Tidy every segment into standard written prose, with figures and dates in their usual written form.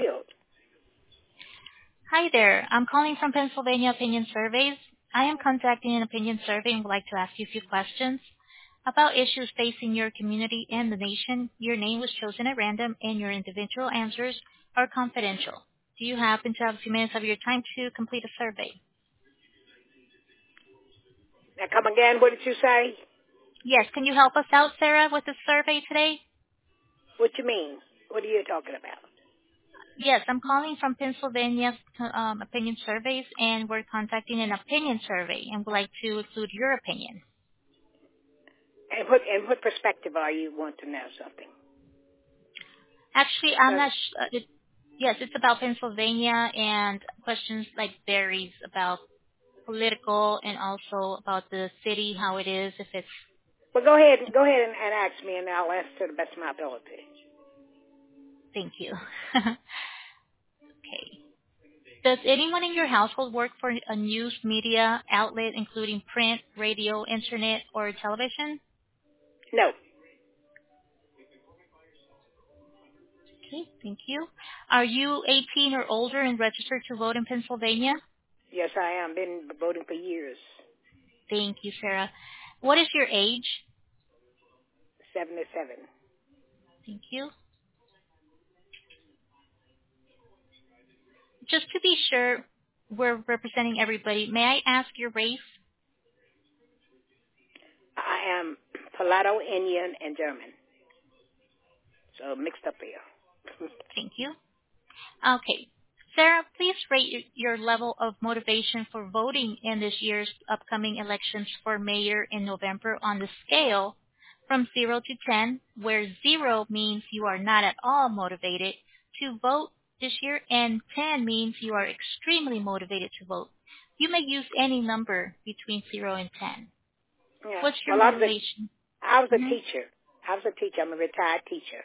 field. Hi there. I'm calling from Pennsylvania Opinion Surveys. I am conducting an opinion survey and would like to ask you a few questions about issues facing your community and the nation. Your name was chosen at random, and your individual answers are confidential. Do you happen to have a few minutes of your time to complete a survey? Now, come again. What did you say? Yes. Can you help us out, Sarah, with the survey today? What you mean? What are you talking about? Yes, I'm calling from Pennsylvania Opinion Surveys, and we're conducting an opinion survey, and would like to include your opinion. And what perspective are you want to know something? Actually, I'm not yes, it's about Pennsylvania and questions like varies about political and also about the city, how it is, if it's... Well, go ahead and ask me, and I'll answer to the best of my ability. Thank you. Okay. Does anyone in your household work for a news media outlet, including print, radio, internet, or television? No. Okay, thank you. Are you 18 or older and registered to vote in Pennsylvania? Yes, I am. Been voting for years. Thank you, Sarah. What is your age? 77. Thank you. Just to be sure we're representing everybody, may I ask your race? I am Palato, Indian, and German. So mixed up here. Thank you. Okay. Sarah, please rate your level of motivation for voting in this year's upcoming elections for mayor in November on the scale from 0 to 10, where 0 means you are not at all motivated to vote this year, and 10 means you are extremely motivated to vote. You may use any number between 0 and 10. Yeah. What's your motivation? I was a teacher. I'm a retired teacher.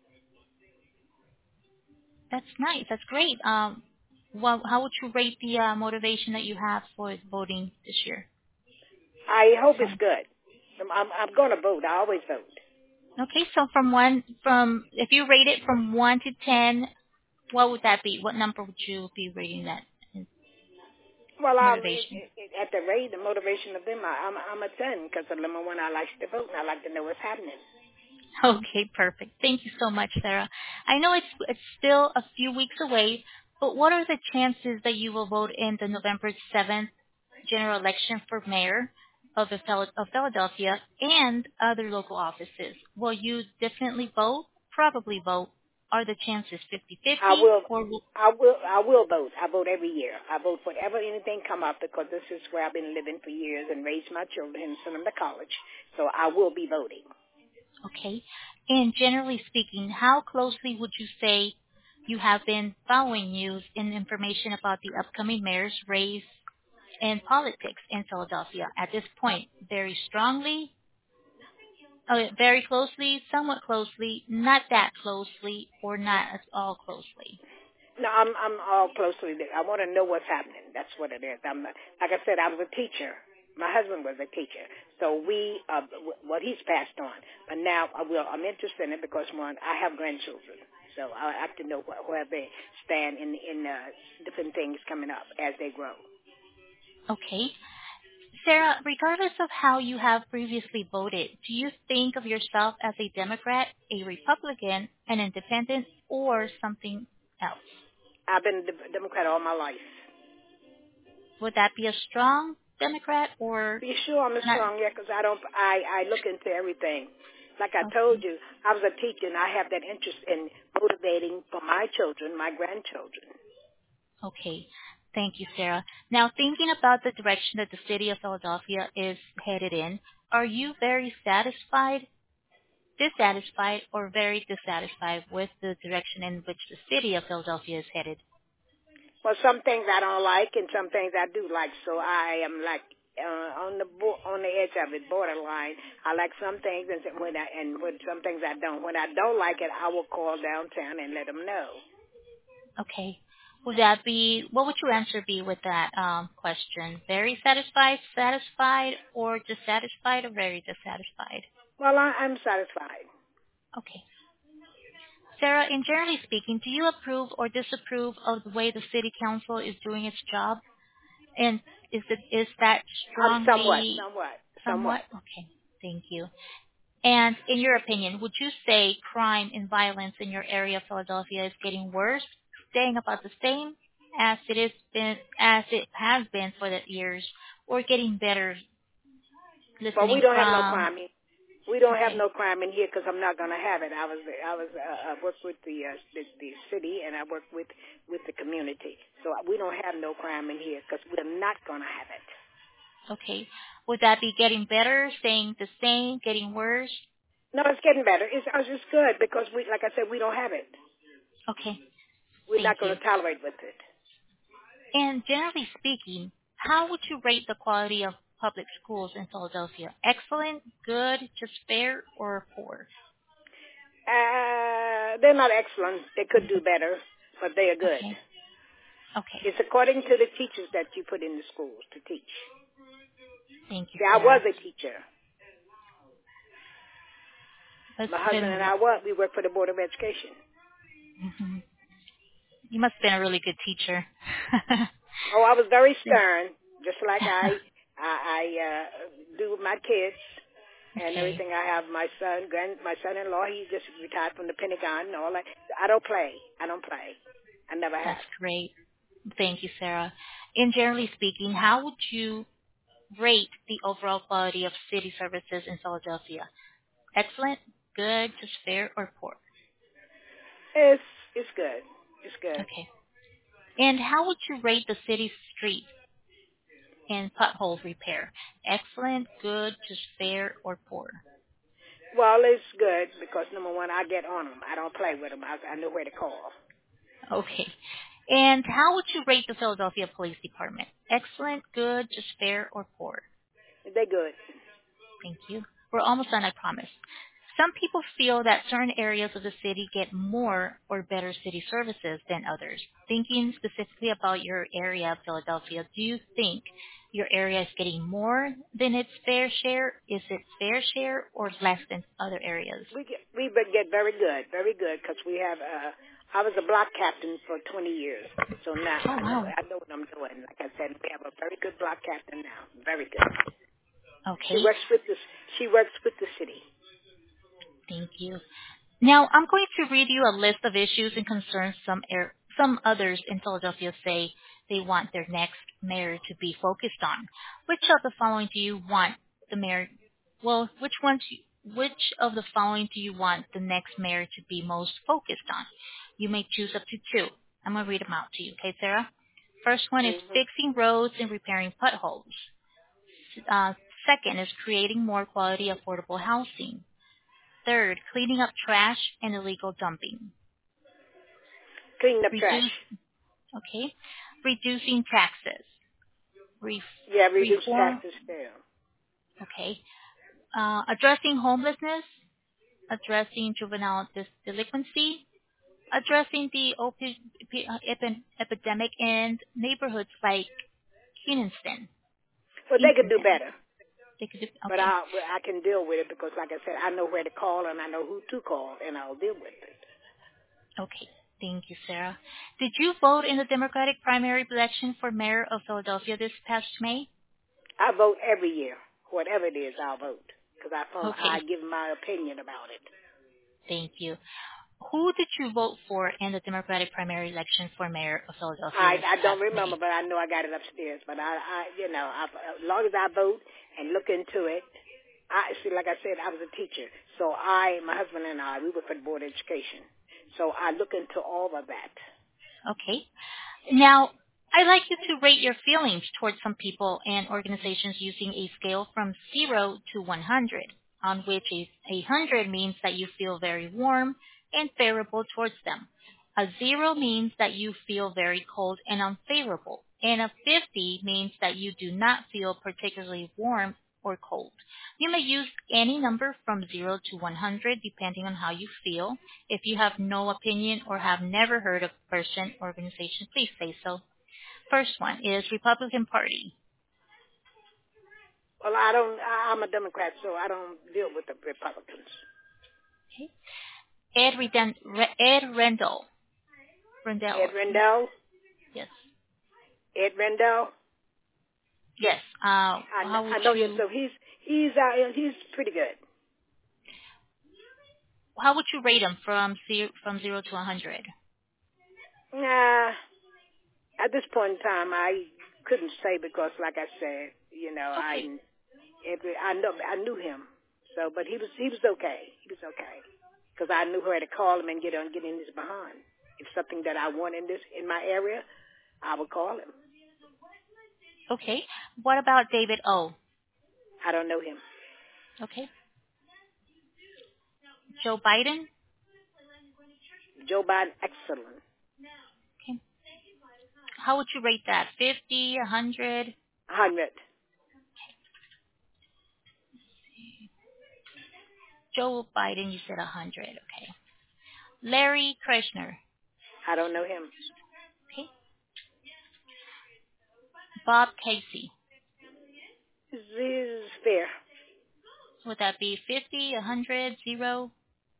That's nice. That's great. How would you rate the motivation that you have for voting this year? I hope it's good. I'm going to vote. I always vote. Okay, so if you rate it from 1 to 10, what would that be? What number would you be rating that? Well, motivation. At the rate, the motivation of them, I'm a 10 because number one, I like to vote and I like to know what's happening. Okay, perfect. Thank you so much, Sarah. I know it's still a few weeks away, but what are the chances that you will vote in the November 7th general election for mayor of Philadelphia and other local offices? Will you definitely vote? Probably vote. Are the chances 50-50? I will vote. I vote every year. I vote whenever anything come up because this is where I've been living for years and raised my children and sent them to college. So I will be voting. Okay. And generally speaking, how closely would you say you have been following news and information about the upcoming mayor's race and politics in Philadelphia at this point? Very strongly, very closely, somewhat closely, not that closely, or not at all closely? No, I'm all closely. I want to know what's happening. That's what it is. Like I said, I was a teacher. My husband was a teacher, so he's passed on. But now I'm interested in it because I have grandchildren, so I have to know where they stand in different things coming up as they grow. Okay. Sarah, regardless of how you have previously voted, do you think of yourself as a Democrat, a Republican, an independent, or something else? I've been a Democrat all my life. Would that be a strong Democrat or? Be sure I'm a strong, yeah, because I look into everything. Like I told you, I was a teacher, and I have that interest in motivating for my children, my grandchildren. Okay. Thank you, Sarah. Now, thinking about the direction that the city of Philadelphia is headed in, are you very satisfied, dissatisfied, or very dissatisfied with the direction in which the city of Philadelphia is headed? Well, some things I don't like, and some things I do like. So I am like on the edge of it, borderline. I like some things, and with some things I don't. When I don't like it, I will call downtown and let them know. Okay. What would your answer be with that question? Very satisfied, satisfied, or dissatisfied, or very dissatisfied? Well, I'm satisfied. Okay. Sarah, in generally speaking, do you approve or disapprove of the way the city council is doing its job? And is that strongly Somewhat. Okay, thank you. And in your opinion, would you say crime and violence in your area of Philadelphia is getting worse, staying about the same as it has been for the years, or getting better? Well, we Listening don't have no from crime. We don't have Okay. no crime in here because I'm not going to have it. I worked with the city and I worked with the community. So we don't have no crime in here because we're not going to have it. Okay. Would that be getting better, staying the same, getting worse? No, it's getting better. It's good because like I said, we don't have it. Okay. We're Thank not going you. to tolerate with it. And generally speaking, how would you rate the quality of public schools in Philadelphia? Excellent, good, just fair, or poor? They're not excellent. They could do better, but they are good. Okay. It's according to the teachers that you put in the schools to teach. Thank you. See, I was a teacher. My husband and I we worked for the Board of Education. Mm-hmm. You must have been a really good teacher. Oh, I was very stern, just like I do with my kids and everything. I have my son-in-law. He just retired from the Pentagon and all that. I don't play. I never have. That's great. Thank you, Sarah. And generally speaking, how would you rate the overall quality of city services in Philadelphia? Excellent, good, just fair, or poor? It's good. It's good. Okay. And how would you rate the city streets and pothole repair? Excellent, good, just fair, or poor? Well, it's good because, number one, I get on them. I don't play with them. I know where to call. Okay. And how would you rate the Philadelphia Police Department? Excellent, good, just fair, or poor? They're good. Thank you. We're almost done, I promise. Some people feel that certain areas of the city get more or better city services than others. Thinking specifically about your area of Philadelphia, do you think your area is getting more than its fair share? Is it fair share or less than other areas? We get very good because we have. I was a block captain for 20 years, so now I know what I'm doing. Like I said, we have a very good block captain now. Very good. Okay. She works with the city. Thank you. Now, I'm going to read you a list of issues and concerns some others in Philadelphia say they want their next mayor to be focused on. Which of the following do you want the mayor? Well, which of the following do you want the next mayor to be most focused on? You may choose up to two. I'm going to read them out to you, okay, Sarah? First one is fixing roads and repairing potholes. Second is creating more quality, affordable housing. Third, cleaning up trash and illegal dumping. Cleaning up trash. Okay. Reducing taxes. Reduce taxes there. Okay. Addressing homelessness. Addressing juvenile delinquency. Addressing the epidemic in neighborhoods like Kingston. Well, they could do better. Okay. But I can deal with it because, like I said, I know where to call and I know who to call, and I'll deal with it. Okay. Thank you, Sarah. Did you vote in the Democratic primary election for mayor of Philadelphia this past May? I vote every year. Whatever it is, I'll vote because I give my opinion about it. Thank you. Who did you vote for in the Democratic primary election for mayor of Philadelphia? I don't remember, but I know I got it upstairs. But as long as I vote and look into it, like I said, I was a teacher. So my husband and I, we work for the Board of Education. So I look into all of that. Okay. Now, I'd like you to rate your feelings towards some people and organizations using a scale from 0 to 100, on which a 100 means that you feel very warm and favorable towards them. A 0 means that you feel very cold and unfavorable, and a 50 means that you do not feel particularly warm or cold. You may use any number from 0 to 100 depending on how you feel. If you have no opinion or have never heard of a person or organization, please say so. First one is Republican Party. Well, I'm a Democrat, so I don't deal with the Republicans. Okay. Ed Rendell. Ed Rendell. Yes. Ed Rendell. Yes. I know him. So he's pretty good. How would you rate him from 0 to 100? At this point in time, I couldn't say because, like I said, Okay. I knew him. So, but he was okay. He was okay because I knew where to call him and get in his behind. If something that I want in my area, I would call him. Okay. What about David O? I don't know him. Okay. Joe Biden? Joe Biden, excellent. Okay. How would you rate that? 50, 100? 100. Joe Biden, you said 100. Okay. Larry Kreshner? I don't know him. Okay. Bob Casey? This is fair. Would that be 50, 100, 0?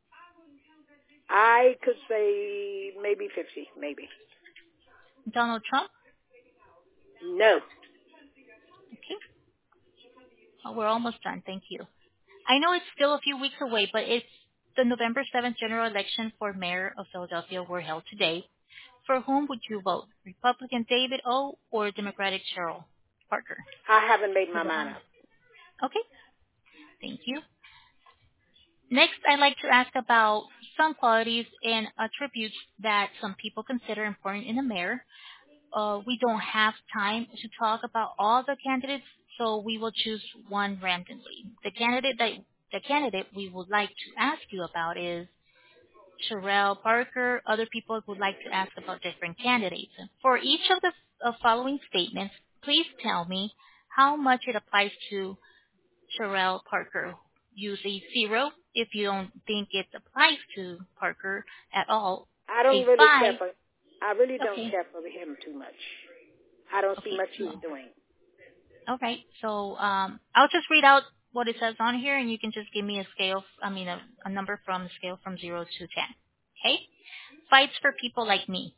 I could say maybe 50, maybe. Donald Trump? No. Okay. Oh, we're almost done. Thank you. I know it's still a few weeks away, but it's the November 7th general election for mayor of Philadelphia were held today. For whom would you vote? Republican David O. or Democratic Cheryl Parker? I haven't made my mind up. Okay. Thank you. Next, I'd like to ask about some qualities and attributes that some people consider important in a mayor. We don't have time to talk about all the candidates, so we will choose one randomly. The candidate we would like to ask you about is Cheryl Parker. Other people would like to ask about different candidates. For each of the following statements, please tell me how much it applies to Cheryl Parker. Use a 0 if you don't think it applies to Parker at all. I don't really care for. I really don't care for him too much. I don't see much he's doing. Okay, so I'll just read out what it says on here, and you can just give me a number from the scale from 0 to 10. Okay? Fights for people like me.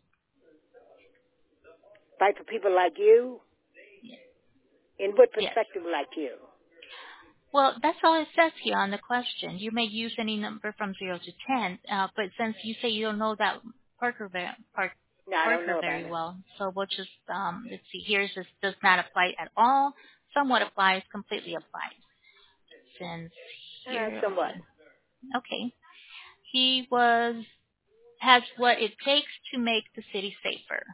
Fight for people like you? Yes. In what perspective like you? Well, that's all it says here on the question. You may use any number from 0 to 10, but since you say you don't know that Parker very well, so we'll just, let's see, here it says does not apply at all, somewhat applies, completely applies. Since here, somewhat. Okay. He has what it takes to make the city safer.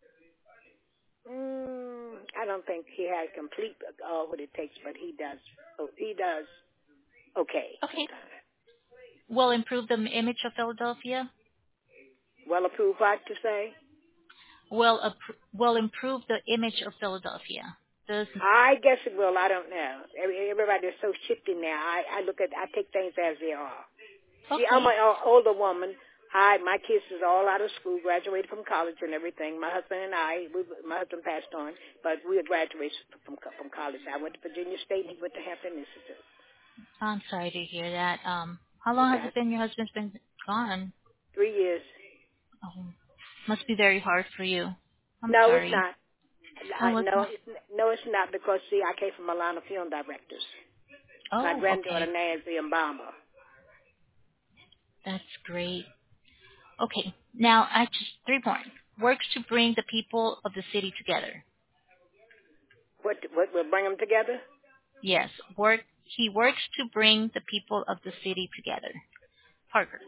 I don't think he had complete what it takes, but he does. He does okay. Okay. Will improve the image of Philadelphia? Well, approve what to say? Will improve the image of Philadelphia. I guess it will. I don't know. Everybody is so shifty now. I take things as they are. Okay. See, I'm an older woman. My kids is all out of school, graduated from college and everything. My husband and my husband passed on, but we graduated from college. I went to Virginia State and he went to Hampton Institute. I'm sorry to hear that. How long has it been your husband's been gone? 3 years. Oh, must be very hard for you. I'm no, sorry. It's not. No, it's not because, see, I came from a line of film directors. Oh, my granddaughter, Nancy Mbama. That's great. Okay, now 3 more. Works to bring the people of the city together. What will bring them together? Yes, he works to bring the people of the city together. Parker.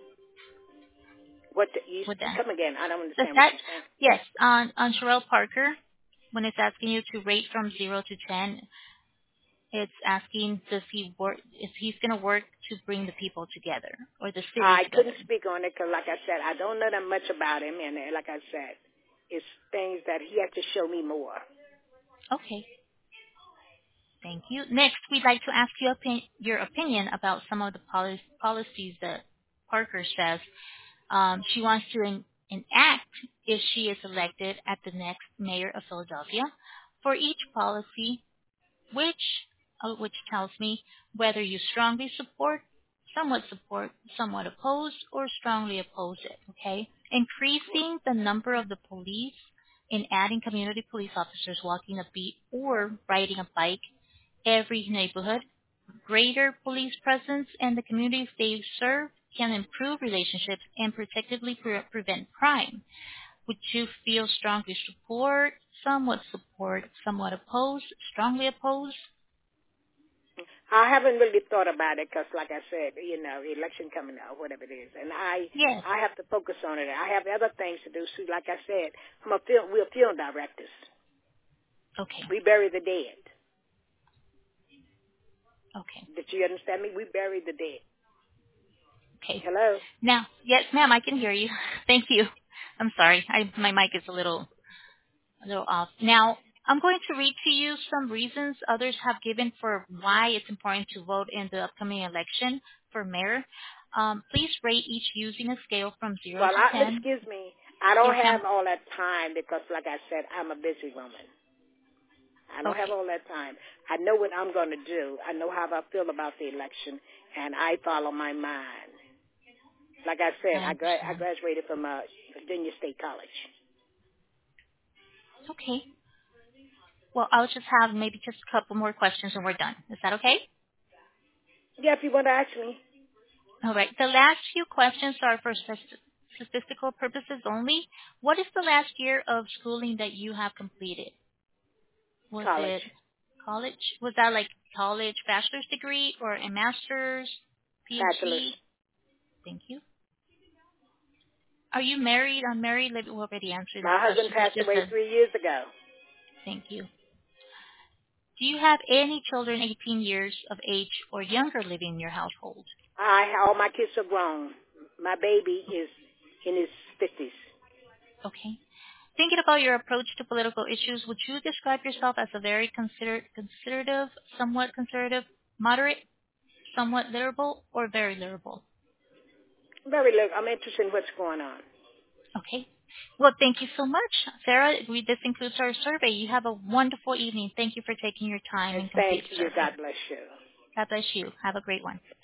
Come again? I don't understand what you're saying. Yes, on Cheryl Parker, when it's asking you to rate from 0 to 10, it's asking is he's going to work to bring the people together or the city I together. couldn't speak on it because, like I said, I don't know that much about him, and like I said, it's things that he has to show me more. Okay. Thank you. Next, we'd like to ask you your opinion about some of the policies that Parker says she wants to enact if she is elected at the next mayor of Philadelphia. For each policy, which tells me whether you strongly support somewhat support, somewhat oppose, or strongly oppose it, okay? Increasing the number of the police and adding community police officers walking a beat or riding a bike every neighborhood. Greater police presence in the communities they serve can improve relationships and protectively prevent crime. Would you feel strongly support, somewhat oppose, strongly oppose? I haven't really thought about it because, like I said, election coming up, whatever it is, and Yes. I have to focus on it. I have other things to do. So, like I said, we're film directors. Okay. We bury the dead. Okay. Did you understand me? We bury the dead. Okay. Hello? Now, yes, ma'am, I can hear you. Thank you. I'm sorry. My mic is a little off. Now, I'm going to read to you some reasons others have given for why it's important to vote in the upcoming election for mayor. Please rate each using a scale from 0 to 10. Excuse me. I don't Yes, have ma'am. all that time because, like I said, I'm a busy woman. I don't have Okay. all that time. I know what I'm going to do. I know how I feel about the election, and I follow my mind. Like I said, I graduated from Virginia State College. Okay. Well, I'll just have maybe just a couple more questions and we're done. Is that okay? Yeah, if you want to ask me. All right. The last few questions are for statistical purposes only. What is the last year of schooling that you have completed? Was College. it college? Was that like college bachelor's degree or a master's, PhD? Bachelor's. Thank you. Are you married, unmarried? We already answered that. My husband passed away 3 years ago. Thank you. Do you have any children 18 years of age or younger living in your household? All my kids are grown. My baby is in his 50s. Okay. Thinking about your approach to political issues, would you describe yourself as a very conservative, somewhat conservative, moderate, somewhat liberal, or very liberal? Very little. I'm interested in what's going on. Okay. Well, thank you so much, Sarah. This concludes our survey. You have a wonderful evening. Thank you for taking your time and complete Thank you. survey. God bless you. God bless you. Have a great one.